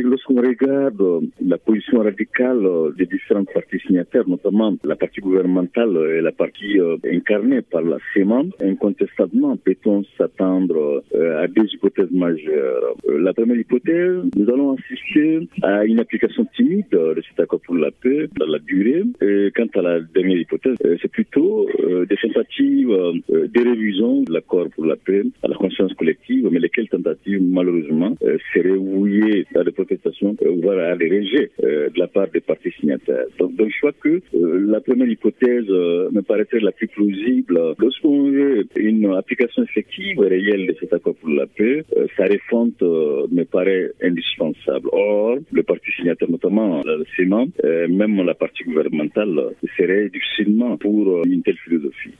lorsqu'on regarde la position radicale des différentes parties signataires, notamment la partie gouvernementale et la partie incarnée par la CEMA, incontestablement peut-on s'attendre à des hypothèses majeures. La première hypothèse, nous allons assister à une application timide de cet accord pour la paix dans la durée. Et quant à la dernière hypothèse, c'est plutôt des tentatives de révision de l'accord pour la paix à la conscience collective, mais lesquelles tentatives, malheureusement, seraient vouées à des protestations, voire à des rejets de la part des parties signataires. Donc je crois que la première hypothèse me paraîtrait la plus plausible. Lorsqu'on veut une application effective et réelle de cet accord pour la paix, sa refonte me paraît indispensable. Or, les parties signataires, notamment le Sénat, même la partie gouvernementale, serait difficilement pour une telle philosophie.